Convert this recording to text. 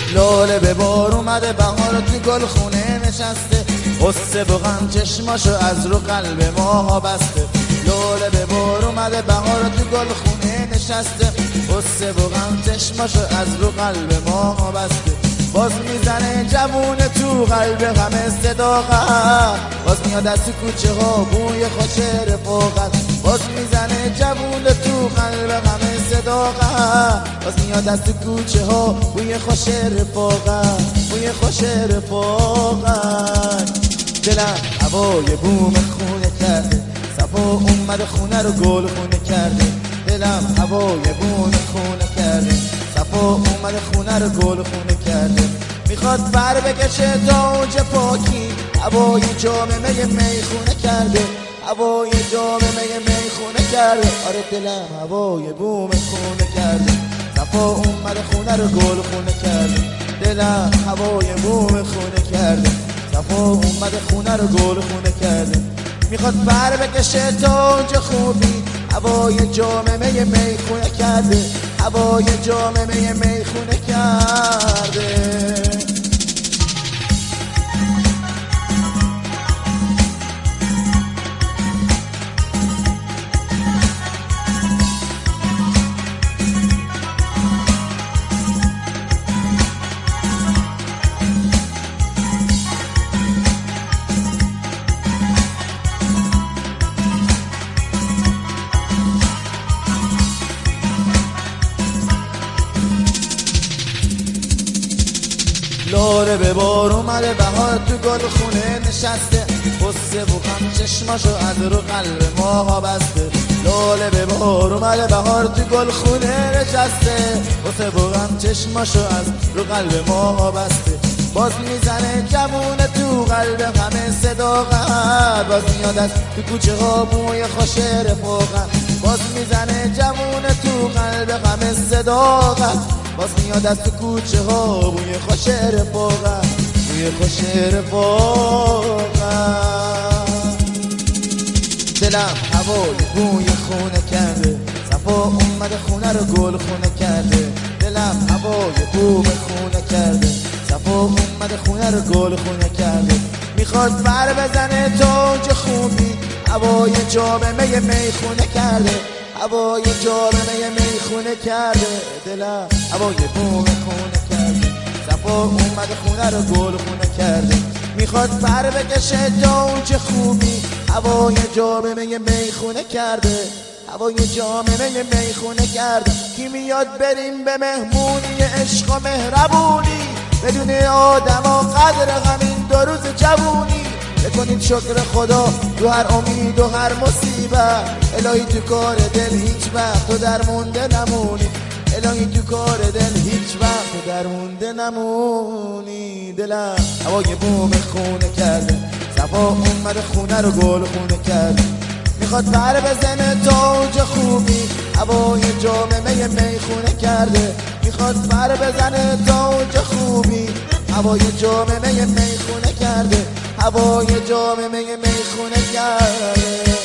لاله به بار اومده بهار تو گل خونه نشسته، قصه و غم چشماشو از رو قلب ماها بسته. لاله به بار اومده بهار تو گل خونه نشسته، قصه و غم چشماشو از رو قلب ماها بسته. باز میزنه جوون تو قلب همه صداقت، باز میاد از تو کوچه ها بوی خوش رفاقت. باز میزنه جوون تو قلب همه صداقت، باز میاد از تو کوچه ها بوی خوش رفاقت، بوی خوش رفاقت. دلم هوای بوم خونه کرده، صفا اومده خونه رو گل خونه کرده. دلم هوای بوم خونه کرده، صفا اومده خونه رو گل خونه کرده. میخواد بر بکشه تا اوج پاکی، هوای جامعه میخونه کرده، هوای جامعه میخونه کرده. آره دلم هوای بوم خونه کرده، صفا اومده خونه رو گل خونه کرده. دلم هوای بوم خونه کرده، صفا اومده خونه رو گل خونه کرده. میخواد بر بکشه تا اوج خوبی، هوای جامعه میخونه کرده، هوای جامعه میخونه کرده. لاله به بار اومده بهار تو گل خونه نشسته، قصه و غم چشماشو از رو قلب ماها بسته. لاله به بار اومده بهار تو گل خونه نشسته، قصه و غم چشماشو از رو قلب ماها بسته. باز میزنه جوون تو قلب همه صداقت، باز میاد از تو کوچه ها بوی خوش رفاقت. باز میزنه جوون تو قلب همه صداقت، باز میاد از تو کوچه ها بوی خوش رفاقت، بوی خوش رفاقت. دلم هوای بوی خونه کرده، صفا اومده خونه رو گل خونه کرده. دلم هوای بوم خونه کرده، صفا اومده خونه رو گل خونه کرده. میخواد بر بزنه تا اوج خوبی، هوای جامعه میخونه کرده، هوای جامعه میخونه کرده. دلم هوای بوم خونه کرده، صفا اومده خونه رو گل خونه کرده. میخواد بر بکشه تا اوج خوبی، هوای جامعه میخونه کرده، هوای جامعه میخونه کرده. کی میاد بریم به مهمونی عشق و مهربونی، بدون آدم و قدر همین دو روز جوونی. بکنید شکر خدا تو هر امید و هر مصیبت، الهی تو کار دل هیچ وقت تو درمونده نمونی، الهی تو کار دل هیچ وقت تو درمونده نمونی. دلم هوای بوم خونه کرده، صفا اومده خونه رو گل خونه کرده. میخواد بر بزنه تا اوج خوبی، هوای جامعه میخونه کرده. میخواد بر بزنه تا اوج خوبی، هوای جامعه میخونه کرده، هوای جامعه میخونه کرده.